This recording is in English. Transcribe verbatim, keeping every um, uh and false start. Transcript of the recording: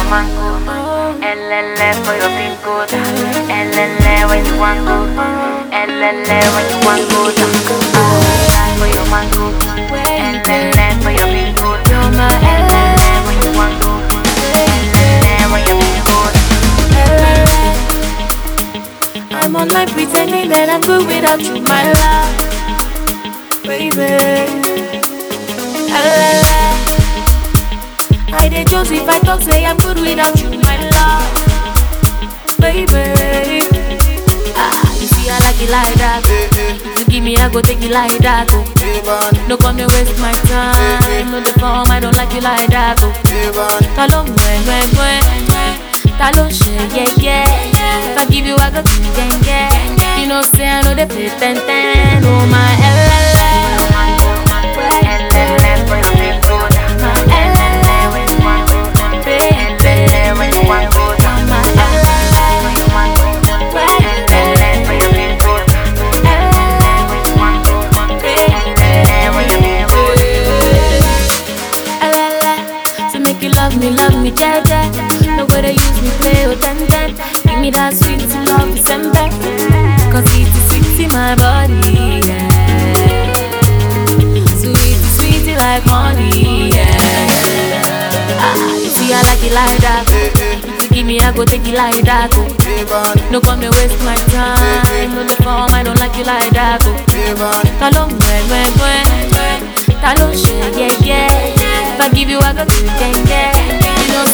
mango. L L for your pin code. L L when you want go. L L when you want go. Ah, for your mango. L L for your pin code. L L when you want go. L L when your pin code. I'm online pretending that I'm good without you, my love, baby. I did just if I talk, say I'm good without you, my love, baby. Ah, you see I like it like that. If you give me, I go take it like that. Oh. No come to waste my time. No the form, I don't like you like that. Oh. Talon, when, when, when. Talon, yeah, yeah. If I give you, I go take it, yeah. You know, say I know they play ten ten. Oh my L L. Love me, love me, jaja. No way to use me, play or ten ten. Give me that sweet love, December. Cause it's sweet in my body, yeah. Sweet, sweet like money, yeah. Ah, you see I like it like that. If you give me, I go take it like that. Oh. No come to waste my time. No the form, I don't like you like that. Oh. Talon, when, when, when. Talon, yeah, yeah. If I give you, I go take it, yeah. You know,